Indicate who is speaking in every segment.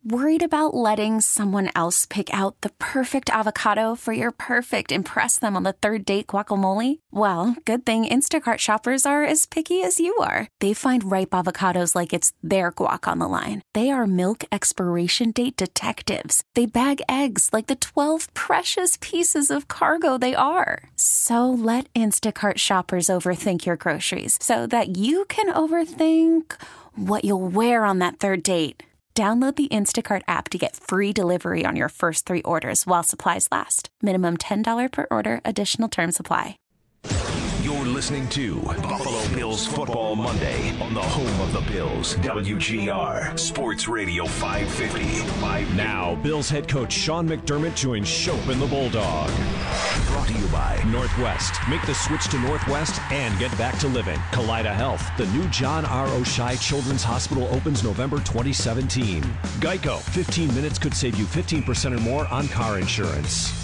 Speaker 1: Worried about letting someone else pick out the perfect avocado for your perfect impress them on the third date guacamole? Well, good thing Instacart shoppers are as picky as you are. They find ripe avocados like it's their guac on the line. They are milk expiration date detectives. They bag eggs like the 12 precious pieces of cargo they are. So let Instacart shoppers overthink your groceries so that you can overthink what you'll wear on that third date. Download the Instacart app to get free delivery on your first 3 orders while supplies last. Minimum $10 per order. Additional terms apply.
Speaker 2: You're listening to Buffalo Bills Football Monday on the home of the Bills, WGR Sports Radio 550.
Speaker 3: Now, Bills head coach Sean McDermott joins Shope and the Bulldog.
Speaker 2: Brought to you by
Speaker 3: Northwest. Make the switch to Northwest and get back to living. Kaleida Health. The new John R. Oshai Children's Hospital opens November 2017. Geico. 15 minutes could save you 15% or more on car insurance.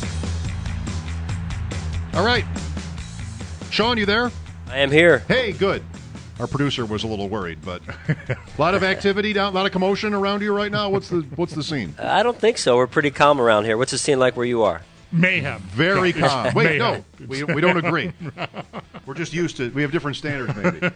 Speaker 4: All right. Sean, you there?
Speaker 5: I am here.
Speaker 4: Hey, good. Our producer was a little worried, but a lot of activity down, a lot of commotion around you right now. What's the scene?
Speaker 5: I don't think so. We're pretty calm around here. What's the scene like where you are?
Speaker 6: Mayhem.
Speaker 4: Very calm. Wait,
Speaker 6: Mayhem.
Speaker 4: no, we don't agree. We're just used to. We have different standards, maybe.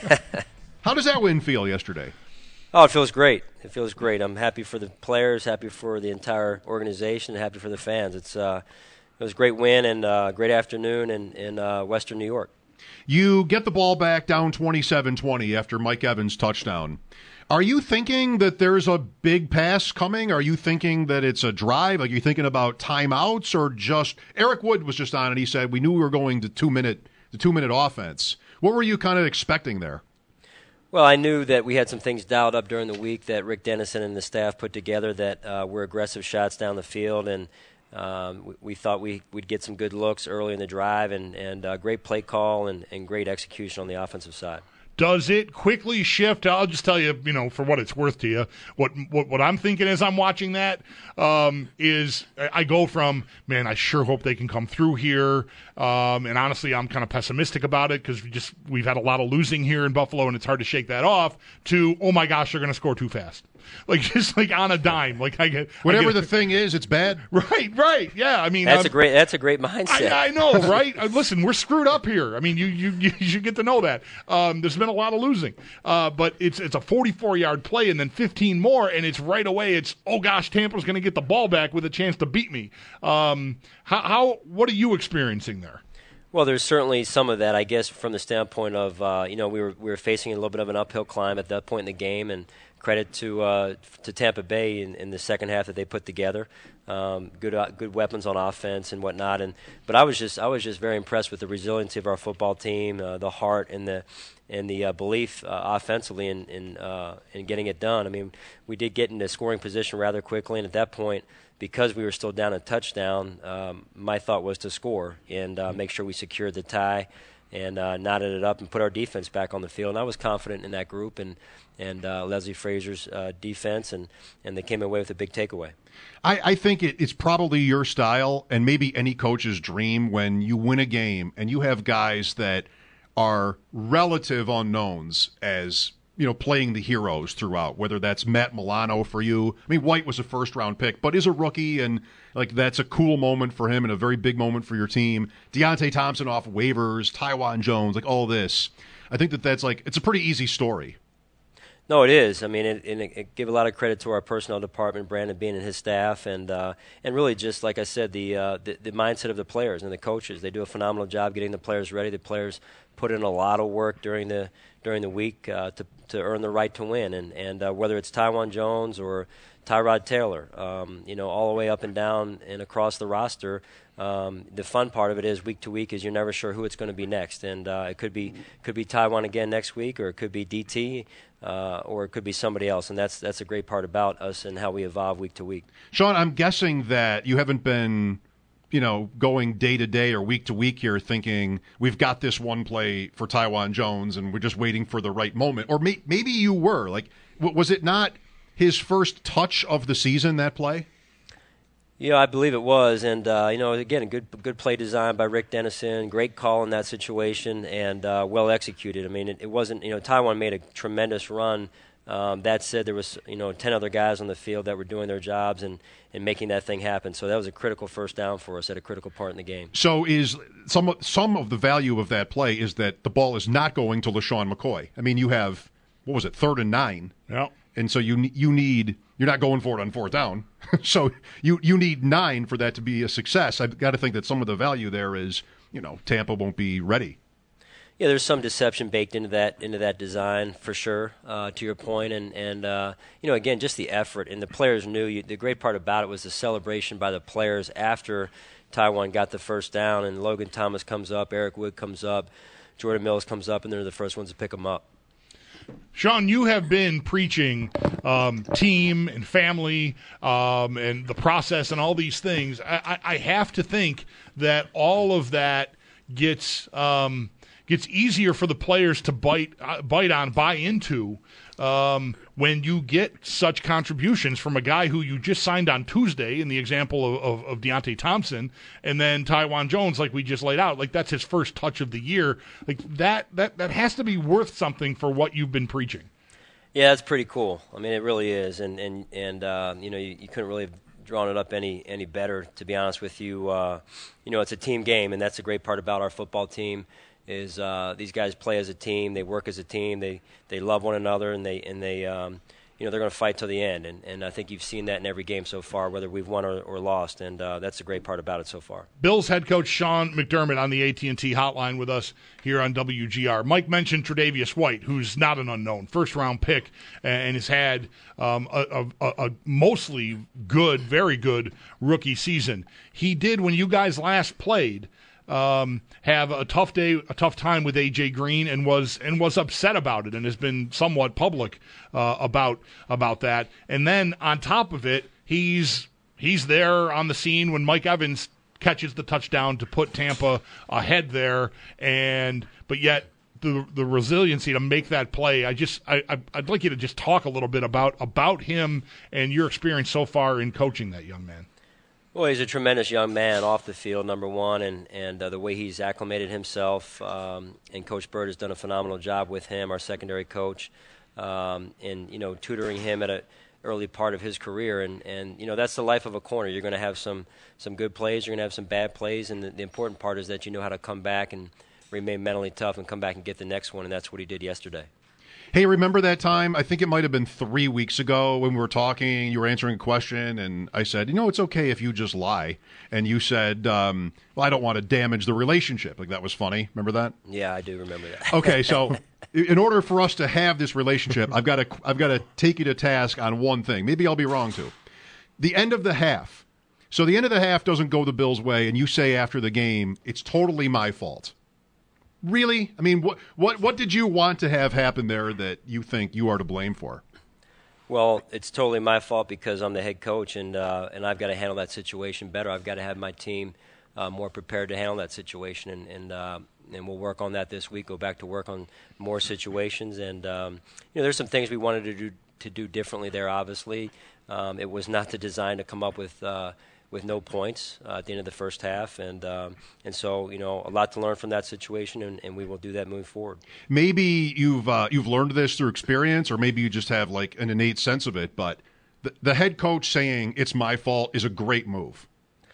Speaker 4: How does that win feel yesterday?
Speaker 5: Oh, it feels great. It feels great. I'm happy for the players, happy for the entire organization, and happy for the fans. It was a great win and a great afternoon in Western New York.
Speaker 4: You get the ball back down 27-20 after Mike Evans' touchdown. Are you thinking that there's a big pass coming? Are you thinking that it's a drive? Are you thinking about timeouts or just – Eric Wood was just on and he said we knew we were going to the two-minute offense. What were you kind of expecting there?
Speaker 5: Well, I knew that we had some things dialed up during the week that Rick Dennison and the staff put together that were aggressive shots down the field, and we thought we'd get some good looks early in the drive and great play call and great execution on the offensive side.
Speaker 6: Does it quickly shift? I'll just tell you, for what it's worth to you, what I'm thinking as I'm watching that is I go from, man, I sure hope they can come through here, and honestly, I'm kind of pessimistic about it because we've had a lot of losing here in Buffalo, and it's hard to shake that off. To, oh my gosh, they're going to score too fast. Just on a dime.
Speaker 4: Whatever the thing is, it's bad.
Speaker 6: Right. Yeah. I mean,
Speaker 5: that's a great mindset.
Speaker 6: I know, right? Listen, we're screwed up here. I mean, you should get to know that. There's been a lot of losing, but it's a 44-yard play and then 15 more, and it's right away. It's, oh gosh, Tampa's going to get the ball back with a chance to beat me. What are you experiencing there?
Speaker 5: Well, there's certainly some of that, I guess, from the standpoint of we were facing a little bit of an uphill climb at that point in the game, and credit to Tampa Bay in the second half that they put together. Good weapons on offense and whatnot. But I was just very impressed with the resiliency of our football team, the heart and the belief offensively in getting it done. I mean, we did get into scoring position rather quickly, and at that point, because we were still down a touchdown, my thought was to score and make sure we secured the tie and knotted it up and put our defense back on the field. And I was confident in that group and Leslie Frazier's defense, and they came away with a big takeaway.
Speaker 4: I think it's probably your style and maybe any coach's dream when you win a game and you have guys that are relative unknowns as playing the heroes throughout, whether that's Matt Milano for you. I mean, White was a first-round pick, but is a rookie, and that's a cool moment for him and a very big moment for your team. Deontay Thompson off waivers, Taiwan Jones, all this. I think that's it's a pretty easy story.
Speaker 5: No, it is. I mean, it give a lot of credit to our personnel department, Brandon Bean and his staff, and really just like I said, the mindset of the players and the coaches. They do a phenomenal job getting the players ready. The players put in a lot of work during the week to earn the right to win, and whether it's Taiwan Jones or Tyrod Taylor, all the way up and down and across the roster. The fun part of it is week to week is you're never sure who it's going to be next, and it could be Taiwan again next week, or it could be DT, or it could be somebody else, and that's a great part about us and how we evolve week to week.
Speaker 4: Sean, I'm guessing that you haven't been going day to day or week to week here thinking we've got this one play for Taiwan Jones and we're just waiting for the right moment, or maybe you were was it not his first touch of the season, that play?
Speaker 5: Yeah, I believe it was, and again, a good play design by Rick Dennison, great call in that situation, and well executed. I mean, it wasn't. Taiwan made a tremendous run That said, there was 10 other guys on the field that were doing their jobs and making that thing happen. So that was a critical first down for us at a critical part in the game.
Speaker 4: So is some of the value of that play is that the ball is not going to LaShawn McCoy. I mean, you have, 3rd and 9.
Speaker 6: Yeah.
Speaker 4: And so you're not going for it on 4th down. So you need 9 for that to be a success. I've got to think that some of the value there is, Tampa won't be ready.
Speaker 5: Yeah, there's some deception baked into that design for sure. To your point, and again, just the effort and the players knew. The great part about it was the celebration by the players after Taiwan got the first down, and Logan Thomas comes up, Eric Wood comes up, Jordan Mills comes up, and they're the first ones to pick them up.
Speaker 6: Sean, you have been preaching team and family and the process and all these things. I have to think that all of that gets easier for the players to buy into when you get such contributions from a guy who you just signed on Tuesday, in the example of Deontay Thompson, and then Taiwan Jones, like we just laid out. Like, that's his first touch of the year. Like, that has to be worth something for what you've been preaching.
Speaker 5: Yeah, it's pretty cool. I mean, it really is, and you couldn't really have drawn it up any better, to be honest with you. It's a team game, and that's the great part about our football team. Is these guys play as a team, they work as a team, they love one another, and they're going to fight till the end. And I think you've seen that in every game so far, whether we've won or lost, and that's the great part about it so far.
Speaker 6: Bills head coach Sean McDermott on the AT&T hotline with us here on WGR. Mike mentioned Tre'Davious White, who's not an unknown, first-round pick, and has had a mostly good, very good rookie season. He did, when you guys last played, have a tough time with AJ Green, and was upset about it, and has been somewhat public about that. And then on top of it, he's there on the scene when Mike Evans catches the touchdown to put Tampa ahead there, but yet the resiliency to make that play. I'd like you to just talk a little bit about him and your experience so far in coaching that young man.
Speaker 5: Well, he's a tremendous young man off the field, number one, and the way he's acclimated himself, and Coach Bird has done a phenomenal job with him, our secondary coach, in tutoring him at an early part of his career, and that's the life of a corner. You're going to have some good plays, you're going to have some bad plays, and the important part is that you know how to come back and remain mentally tough and come back and get the next one, and that's what he did yesterday.
Speaker 4: Hey, remember that time? I think it might have been 3 weeks ago when we were talking, you were answering a question, and I said, it's okay if you just lie. And you said, well, I don't want to damage the relationship. Like, that was funny. Remember that?
Speaker 5: Yeah, I do remember that.
Speaker 4: Okay, so in order for us to have this relationship, I've got to take you to task on one thing. Maybe I'll be wrong, too. The end of the half. So the end of the half doesn't go the Bills' way, and you say after the game, it's totally my fault. Really? I mean, what did you want to have happen there that you think you are to blame for?
Speaker 5: Well, it's totally my fault because I'm the head coach, and I've got to handle that situation better. I've got to have my team more prepared to handle that situation, and we'll work on that this week. Go back to work on more situations, and there's some things we wanted to do differently there. Obviously, it was not the design to come up with no points at the end of the first half, and so a lot to learn from that situation, and we will do that moving forward. Maybe
Speaker 4: you've learned this through experience, or maybe you just have like an innate sense of it. But the head coach saying it's my fault is a great move.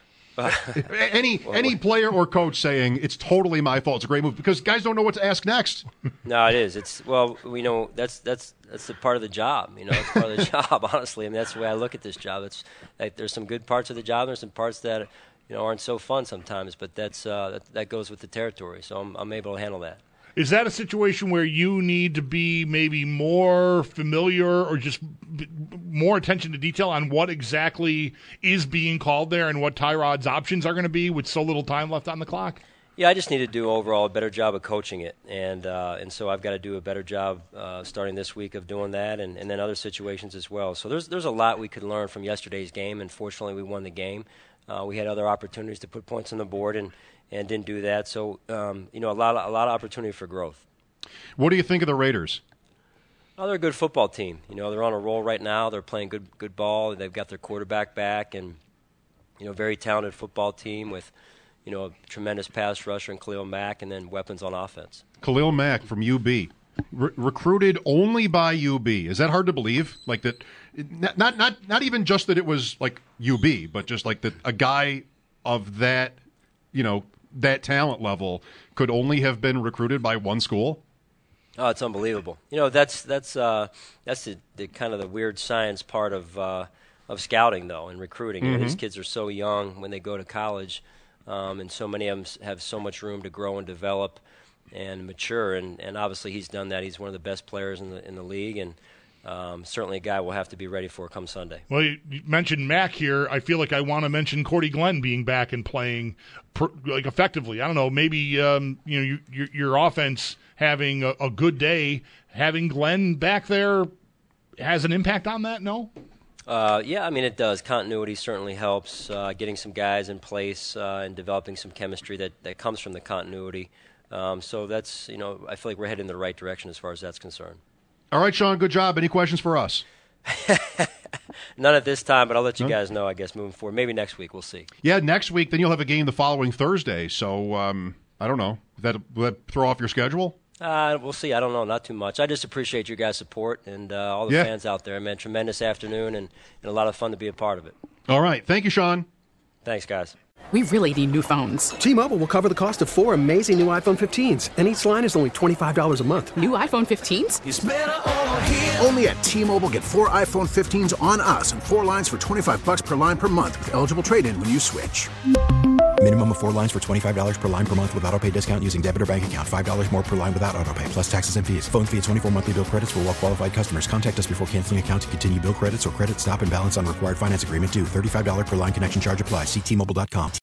Speaker 4: Any player or coach saying it's totally my fault, it's a great move because guys don't know what to ask next.
Speaker 5: No, it is. That's the part of the job. It's part of the job. Honestly, I mean that's the way I look at this job. It's like there's some good parts of the job. There's some parts that aren't so fun sometimes, but that goes with the territory. So I'm able to handle that.
Speaker 6: Is that a situation where you need to be maybe more familiar or just more attention to detail on what exactly is being called there and what Tyrod's options are going to be with so little time left on the clock?
Speaker 5: Yeah, I just need to do overall a better job of coaching it, and so I've got to do a better job starting this week of doing that, and then other situations as well. So there's a lot we could learn from yesterday's game, and fortunately we won the game. We had other opportunities to put points on the board and didn't do that. So a lot of opportunity for growth.
Speaker 4: What do you think of the Raiders?
Speaker 5: Oh, they're a good football team. They're on a roll right now. They're playing good ball. They've got their quarterback back, and very talented football team with a tremendous pass rusher in Khalil Mack, and then weapons on offense.
Speaker 4: Khalil Mack from UB. recruited only by UB. Is that hard to believe? Like that, not even just that it was like UB, but just like that a guy of that, that talent level could only have been recruited by one school.
Speaker 5: Oh, it's unbelievable. That's the kind of the weird science part of scouting, though, and recruiting.
Speaker 4: Mm-hmm.
Speaker 5: These kids are so young when they go to college, and so many of them have so much room to grow and develop and mature. And obviously he's done that. He's one of the best players in the league, and certainly a guy we'll have to be ready for come Sunday.
Speaker 6: Well, you mentioned Mac here. I feel like I want to mention Cordy Glenn being back and playing effectively. I don't know, maybe your offense having a good day, having Glenn back there has an impact on that. No.
Speaker 5: Yeah, I mean it does. Continuity certainly helps. Getting some guys in place and developing some chemistry that comes from the continuity. So that's I feel like we're heading in the right direction as far as that's concerned.
Speaker 4: All right, Sean, good job. Any questions for us?
Speaker 5: None at this time, but I'll let you guys know, I guess, moving forward. Maybe next week. We'll see.
Speaker 4: Yeah, next week. Then you'll have a game the following Thursday. So, I don't know. Will that throw off your schedule?
Speaker 5: We'll see. I don't know. Not too much. I just appreciate you guys' support and all the fans out there. Man, tremendous afternoon and a lot of fun to be a part of it.
Speaker 4: All right. Thank you, Sean.
Speaker 5: Thanks, guys.
Speaker 7: We really need new phones.
Speaker 8: T-Mobile will cover the cost of 4 amazing new iPhone 15s, and each line is only $25 a month.
Speaker 7: New iPhone 15s?
Speaker 9: It's better over here. Only at T-Mobile, get 4 iPhone 15s on us and 4 lines for $25 per line per month with eligible trade-in when you switch.
Speaker 10: Minimum of 4 lines for $25 per line per month with autopay discount using debit or bank account. $5 more per line without autopay, plus taxes and fees. Phone fee at 24 monthly bill credits for well-qualified customers. Contact us before canceling account to continue bill credits or credit stop and balance on required finance agreement due. $35 per line connection charge applies. See T-Mobile.com.